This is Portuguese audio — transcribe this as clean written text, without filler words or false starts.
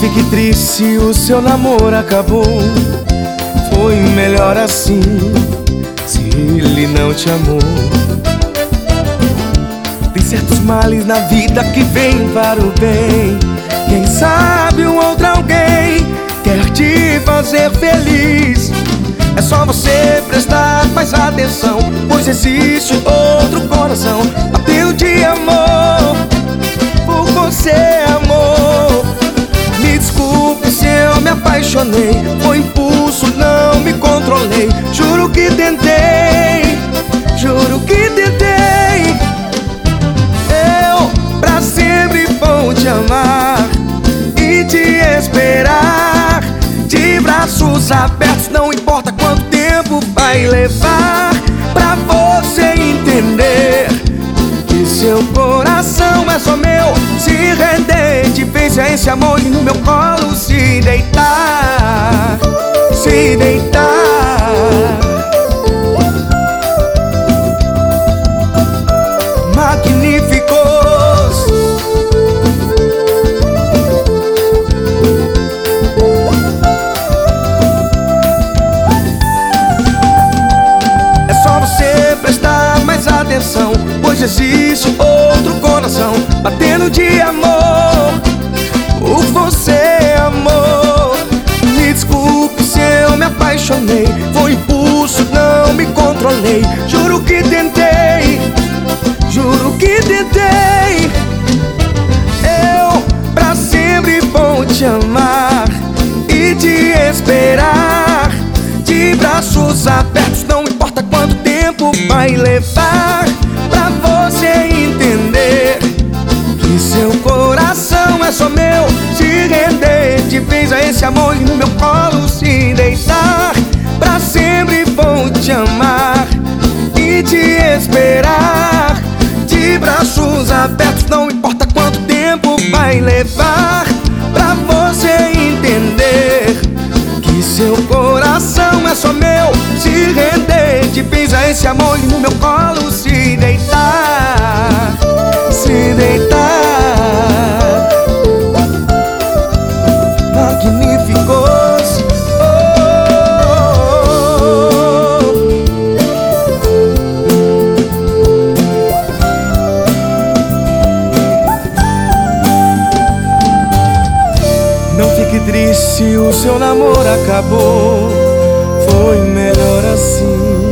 fique triste se o seu namoro acabou. Foi melhor assim, se ele não te amou. Tem certos males na vida que vêm para o bem. Quem sabe um outro alguém quer te fazer feliz. É só você prestar mais atenção, pois existe outro coração bateu de amor por você, amor. Me desculpe se eu me apaixonei, foi impulso, não me controlei. Juro que tentei, juro que tentei. Eu pra sempre vou te amar e te esperar de braços abertos. Não importa quanto tempo vai levar pra você entender que seu coração é só meu. Se render, te fez a esse amor e no meu colo se deitar, se deitar. Magníficos. É só você prestar mais atenção, pois existe outro coração batendo de amor por você, amor. Me desculpe se eu me apaixonei, foi impulso, não me controlei. Juro que tentei, juro que tentei. Eu pra sempre vou te amar e te esperar de braços abertos. Não importa quanto tempo vai levar pra você entender que seu coração é só meu. Se render, te fez a esse amor e no meu colo se deitar. Pra sempre vou te amar e te esperar de braços abertos. Não importa quanto tempo vai levar pra você entender que seu coração é só meu. Se render, te fiz a esse amor e no meu colo se deitar, se deitar. Magníficos. Não fique triste se o seu namoro acabou, foi melhor assim.